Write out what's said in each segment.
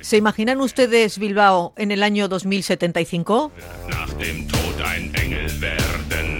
¿Se imaginan ustedes Bilbao en el año 2075? Nach dem Tod ein Engel werden.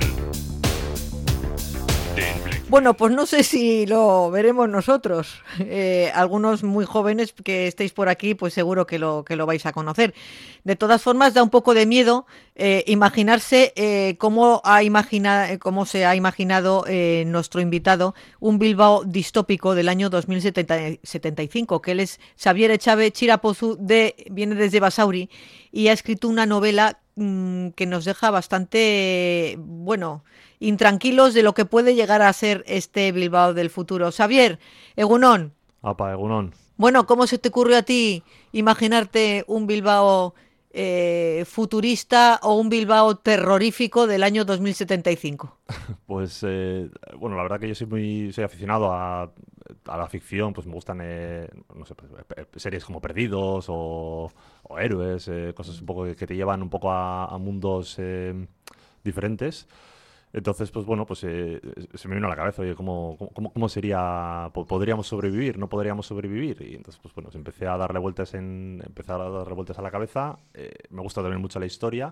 Bueno, pues no sé si lo veremos nosotros. Algunos muy jóvenes que estéis por aquí, pues seguro que lo vais a conocer. De todas formas, da un poco de miedo imaginarse cómo se ha imaginado nuestro invitado un Bilbao distópico del año 2075, que él es Xabier Etxabe Chirapozu, viene desde Basauri y ha escrito una novela que nos deja bastante, intranquilos de lo que puede llegar a ser este Bilbao del futuro. Xabier, Egunon. Apa, Egunon. Bueno, ¿cómo se te ocurrió a ti imaginarte un Bilbao futurista o un Bilbao terrorífico del año 2075? Pues, la verdad que yo soy aficionado a la ficción, pues me gustan, series como Perdidos o Héroes, cosas un poco que te llevan un poco a mundos diferentes. Entonces, se me vino a la cabeza, oye, ¿cómo sería? ¿Podríamos sobrevivir? ¿No podríamos sobrevivir? Y entonces, empecé a darle vueltas a la cabeza. Me gusta también mucho la historia.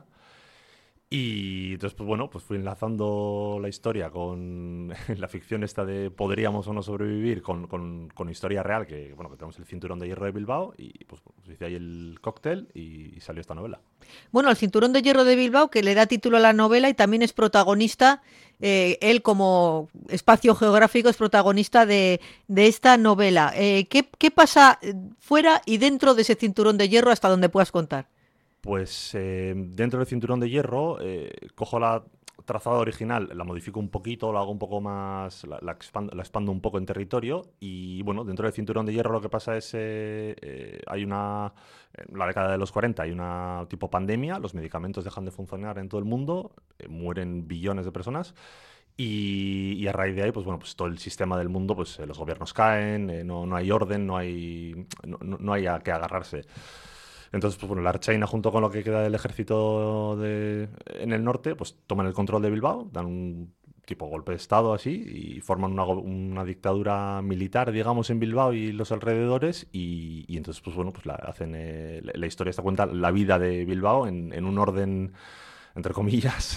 Y entonces, fui enlazando la historia con la ficción esta de podríamos o no sobrevivir con historia real, que tenemos el Cinturón de Hierro de Bilbao, y pues hice ahí el cóctel y salió esta novela. Bueno, el Cinturón de Hierro de Bilbao, que le da título a la novela y también es protagonista, él como espacio geográfico es protagonista de esta novela. ¿Qué pasa fuera y dentro de ese Cinturón de Hierro hasta donde puedas contar? Pues dentro del Cinturón de Hierro cojo la trazada original, la modifico un poquito, la hago un poco más, la expando un poco en territorio y dentro del Cinturón de Hierro lo que pasa es hay en la década de los 40 hay una tipo pandemia, los medicamentos dejan de funcionar en todo el mundo, mueren billones de personas. Y a raíz de ahí, todo el sistema del mundo, los gobiernos caen, no hay orden, no hay a qué agarrarse. Entonces, la Ertzaina, junto con lo que queda del ejército en el norte, toman el control de Bilbao, dan un tipo golpe de estado así y forman una dictadura militar, digamos, en Bilbao y los alrededores y entonces, hacen la historia esta cuenta la vida de Bilbao en un orden, entre comillas,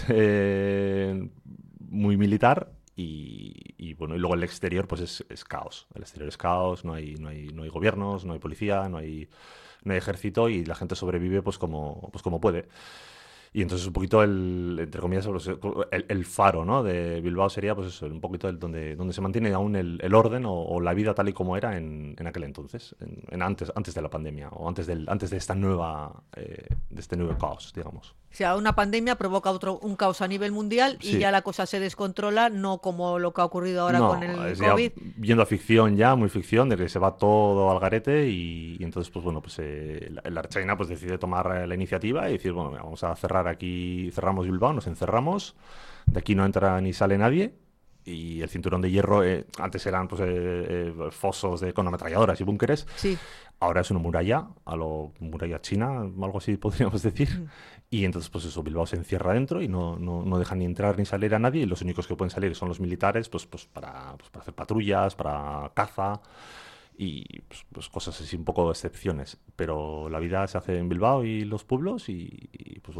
muy militar. Y luego el exterior es caos. El exterior es caos, no hay gobiernos, no hay policía, no hay ejército y la gente sobrevive como puede. Y entonces un poquito entre comillas, el faro, ¿no?, de Bilbao sería un poquito donde se mantiene aún el orden o la vida tal y como era en aquel entonces, antes de la pandemia o antes de esta de este nuevo caos, digamos. O sea, una pandemia provoca un caos a nivel mundial y sí. Ya la cosa se descontrola, no como lo que ha ocurrido ahora con el COVID. Viendo a ficción ya, muy ficción, de que se va todo al garete y entonces, la Ertzaina decide tomar la iniciativa y decir, vamos a cerrar aquí, cerramos Bilbao, nos encerramos, de aquí no entra ni sale nadie. Y el Cinturón de Hierro, antes eran fosos con ametralladoras y búnkeres. Sí. Ahora es una muralla, a lo muralla china, algo así podríamos decir. Y entonces, Bilbao se encierra dentro y no deja ni entrar ni salir a nadie. Y los únicos que pueden salir son los militares, para hacer patrullas, para caza y cosas así, un poco excepciones. Pero la vida se hace en Bilbao y los pueblos y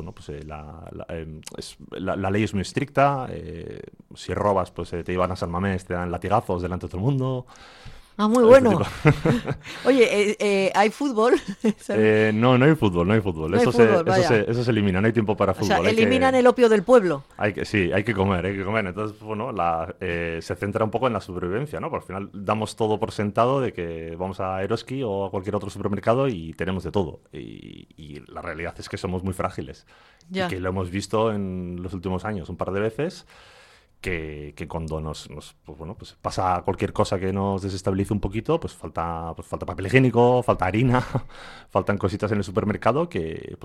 la ley es muy estricta. Si robas, te llevan a San Mamés, te dan latigazos delante de todo el mundo. Ah, muy bueno. Oye, ¿hay fútbol? No hay fútbol. Eso se elimina, no hay tiempo para fútbol. O sea, eliminan el opio del pueblo. Hay que comer. Entonces, se centra un poco en la supervivencia, ¿no? Porque al final damos todo por sentado de que vamos a Eroski o a cualquier otro supermercado y tenemos de todo. Y la realidad es que somos muy frágiles. Ya. Y que lo hemos visto en los últimos años un par de veces. Que cuando nos pasa cualquier cosa que nos desestabilice un poquito, falta papel higiénico, falta harina, faltan cositas en el supermercado que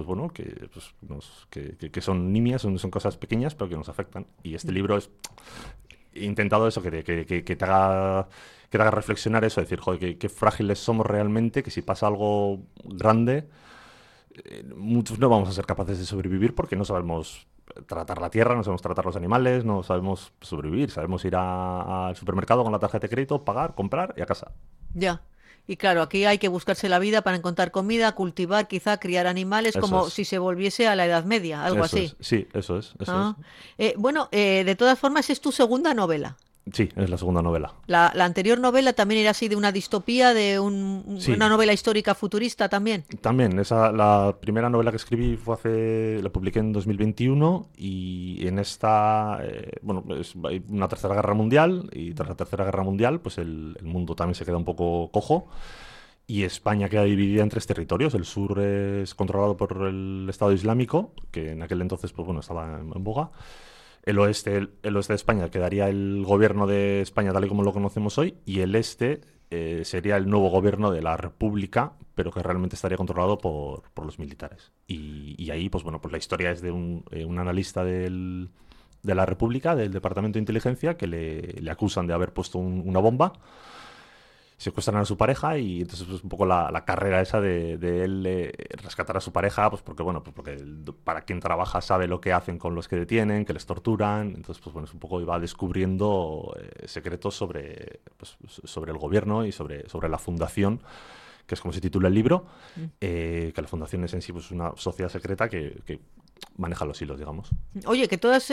son nimias, son cosas pequeñas, pero que nos afectan. Y este libro he intentado eso, que te haga reflexionar eso, decir, joder, qué frágiles somos realmente, que si pasa algo grande, muchos no vamos a ser capaces de sobrevivir porque no sabemos tratar la tierra, no sabemos tratar los animales, no sabemos sobrevivir, sabemos ir al supermercado con la tarjeta de crédito, pagar, comprar y a casa. Ya. Y claro, aquí hay que buscarse la vida para encontrar comida, cultivar, quizá criar animales, Eso como es. si se volviese a la Edad Media, algo Eso así. es. Sí, eso es. Eso es. Ah. Bueno, de todas formas, es tu segunda novela. Sí, es la segunda novela. La anterior novela también era así de una distopía, de Sí, una novela histórica futurista también. también, la primera novela que escribí la publiqué en 2021 y en esta, bueno, hay una tercera guerra mundial y tras la tercera guerra mundial, pues el mundo también se queda un poco cojo y España queda dividida en tres territorios. El sur es controlado por el Estado Islámico, que en aquel entonces, pues bueno, estaba en boga. El oeste de España quedaría el gobierno de España tal y como lo conocemos hoy y el este sería el nuevo gobierno de la República, pero que realmente estaría controlado por los militares. Y ahí, pues bueno, pues la historia es de un analista de la República, del Departamento de Inteligencia, que le acusan de haber puesto una bomba, secuestran a su pareja y entonces pues un poco la carrera esa de él rescatar a su pareja, pues porque bueno, pues porque para quien trabaja sabe lo que hacen con los que detienen, que les torturan, entonces pues bueno, es un poco iba descubriendo secretos sobre el gobierno y sobre la fundación, que es como se titula el libro, que la fundación es en sí pues una sociedad secreta que maneja los hilos, digamos. Oye, que todas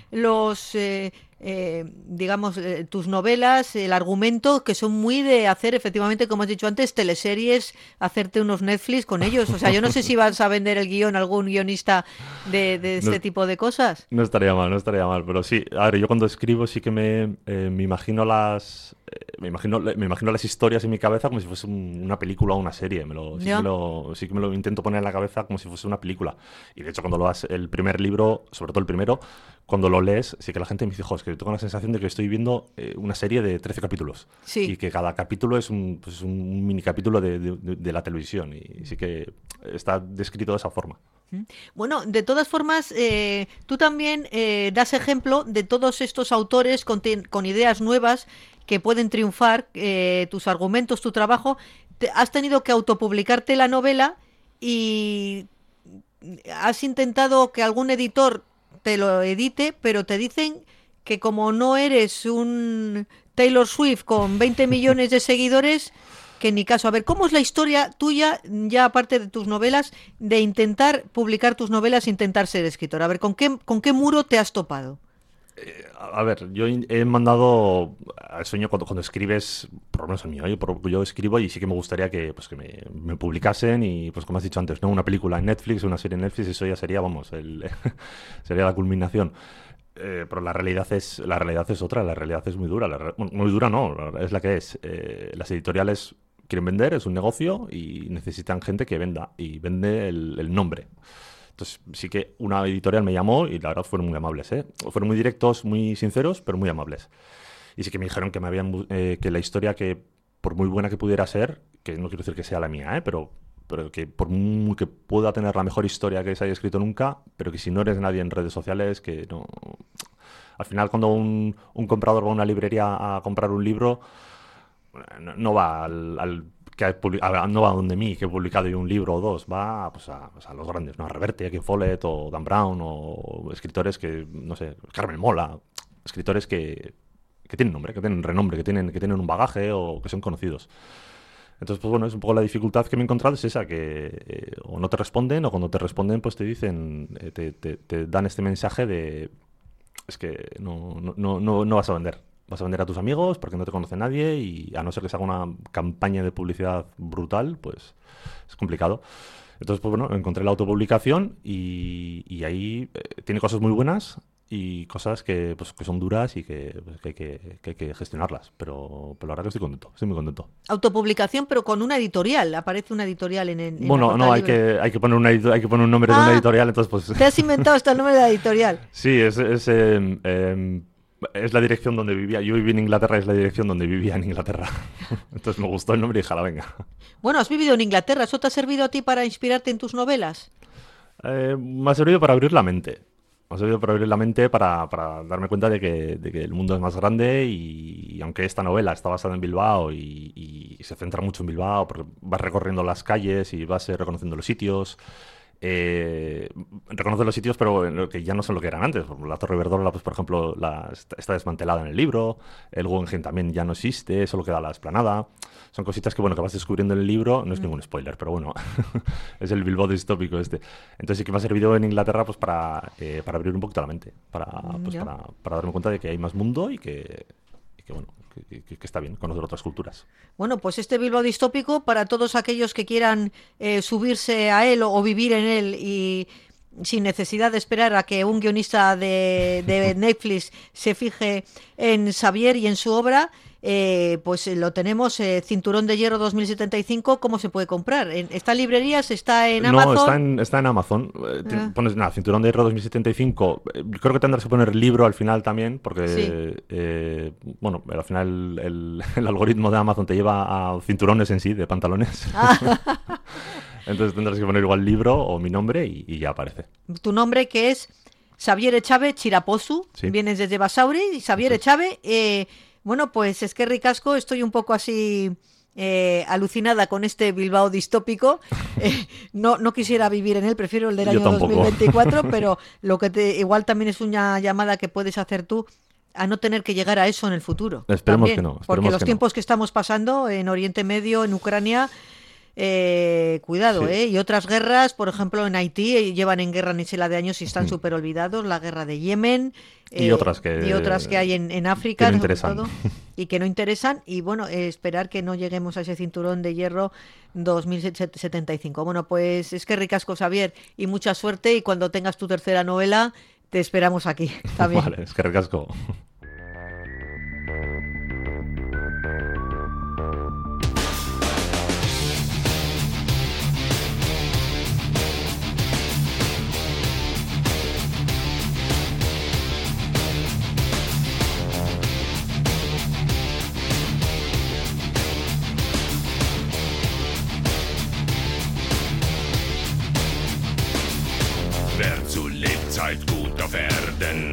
digamos, tus novelas, el argumento, que son muy de hacer, efectivamente, como has dicho antes, teleseries, hacerte unos Netflix con ellos. O sea, yo no sé si vas a vender el guión a algún guionista de No, este tipo de cosas. no estaría mal, no estaría mal, pero sí, a ver, yo cuando escribo sí que me imagino me imagino las historias en mi cabeza como si fuese una película o una serie, Ya. sí que me lo intento poner en la cabeza como si fuese una película. Y de hecho cuando lo haces, el primer libro, sobre todo el primero, cuando lo lees, sí que la gente me dice, es que tengo la sensación de que estoy viendo una serie de 13 capítulos Sí. y que cada capítulo es un mini capítulo de la televisión y sí que está descrito de esa forma. Bueno, de todas formas, tú también das ejemplo de todos estos autores con ideas nuevas que pueden triunfar, tus argumentos, tu trabajo. Has tenido que autopublicarte la novela y has intentado que algún editor te lo edite, pero te dicen que como no eres un Taylor Swift con 20 millones de seguidores, que ni caso. A ver, ¿cómo es la historia tuya, ya aparte de tus novelas, de intentar publicar tus novelas, intentar ser escritor? A ver, ¿con qué muro te has topado? A ver, yo he mandado al sueño cuando escribes, por lo menos el mío, yo escribo y sí que me gustaría que me publicasen y, pues como has dicho antes, ¿no? Una película en Netflix, una serie en Netflix, eso ya sería, vamos, sería la culminación. Pero la realidad es otra, la realidad es muy dura. Bueno, muy dura no, es la que es. Las editoriales quieren vender, es un negocio y necesitan gente que venda y vende el nombre. Entonces sí que una editorial me llamó y la verdad fueron muy amables, ¿eh? Fueron muy directos, muy sinceros, pero muy amables. Y sí que me dijeron que la historia, que por muy buena que pudiera ser, que no quiero decir que sea la mía, pero que por muy que pueda tener la mejor historia que se haya escrito nunca, pero que si no eres nadie en redes sociales, que no... Al final, cuando un comprador va a una librería a comprar un libro, no va no va donde mí, que he publicado yo un libro o dos, va pues a los grandes, ¿no? A Reverte, a Ken Follett o Dan Brown o escritores que, no sé, Carmen Mola, escritores que tienen nombre, que tienen renombre, que tienen un bagaje o que son conocidos. Entonces, pues bueno, es un poco la dificultad que me he encontrado, es esa, que o no te responden o cuando te responden pues te dicen, te dan este mensaje de, es que no vas a vender. Vas a vender a tus amigos porque no te conoce nadie y a no ser que se haga una campaña de publicidad brutal, pues es complicado. Entonces, pues bueno, encontré la autopublicación y ahí tiene cosas muy buenas y cosas que son duras y pues, que hay que gestionarlas. Pero la verdad que estoy muy contento. Autopublicación, pero con una editorial. Aparece una editorial en la Bueno, no, hay portada. que poner hay que poner un nombre de una Ah, editorial, entonces pues te has inventado hasta el nombre de la editorial. sí, es la dirección donde vivía. Yo viví en Inglaterra, es la dirección donde vivía en Inglaterra. Entonces me gustó el nombre y dije, "Jala, venga". Bueno, has vivido en Inglaterra. ¿Eso te ha servido a ti para inspirarte en tus novelas? Me ha servido para abrir la mente. Me ha servido para abrir la mente para darme cuenta de que el mundo es más grande y aunque esta novela está basada en Bilbao y se centra mucho en Bilbao porque vas recorriendo las calles y vas reconociendo los sitios reconoce los sitios, pero que ya no son lo que eran antes. La Torre Iberdrola, pues, por ejemplo, está desmantelada en el libro. El Guggenheim también ya no existe, solo queda la explanada. Son cositas que, bueno, que vas descubriendo en el libro. No es ningún spoiler, pero bueno, es el Bilbao distópico este. Entonces sí que me ha servido en Inglaterra, pues, para abrir un poquito la mente, para darme cuenta de que hay más mundo y que bueno, que está bien conocer otras culturas. Bueno, pues este Bilbao distópico, para todos aquellos que quieran subirse a él o vivir en él y sin necesidad de esperar a que un guionista de Netflix se fije en Xavier y en su obra, pues lo tenemos, Cinturón de Hierro 2075. ¿Cómo se puede comprar? ¿Está en librerías? ¿Está en Amazon? No, está en Amazon. Pones Cinturón de Hierro 2075. Creo que tendrás que poner libro al final también, porque Sí. bueno, al final el algoritmo de Amazon te lleva a cinturones en sí, de pantalones. Entonces tendrás que poner igual libro o mi nombre y ya aparece. Tu nombre, que es Xavier Echave Chirapozu, Sí. vienes desde Basauri, y Xavier Echave. Bueno, pues es que ricasco, estoy un poco así alucinada con este Bilbao distópico. No quisiera vivir en él, prefiero el del Yo año tampoco. 2024, pero lo que igual también es una llamada que puedes hacer tú a no tener que llegar a eso en el futuro. Esperemos También, que no, porque esperemos los que tiempos que estamos pasando en Oriente Medio, en Ucrania, cuidado, Sí. y otras guerras, por ejemplo en Haití, llevan en guerra ni sé la de años y están súper olvidados, la guerra de Yemen, Y otras que hay en África, que no sobre interesan. todo, y que no interesan, y bueno, esperar que no lleguemos a ese cinturón de hierro 2075. Bueno, pues es que ricasco, Xavier, y mucha suerte, y cuando tengas tu tercera novela te esperamos aquí también. Vale, es que recasco. Wer zu Lebzeit gut auf Erden,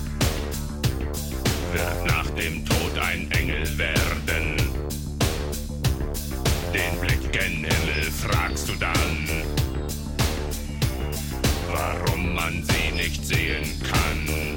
wird nach dem Tod ein Engel werden. Den Blick gen Himmel fragst du dann, warum man sie nicht sehen kann.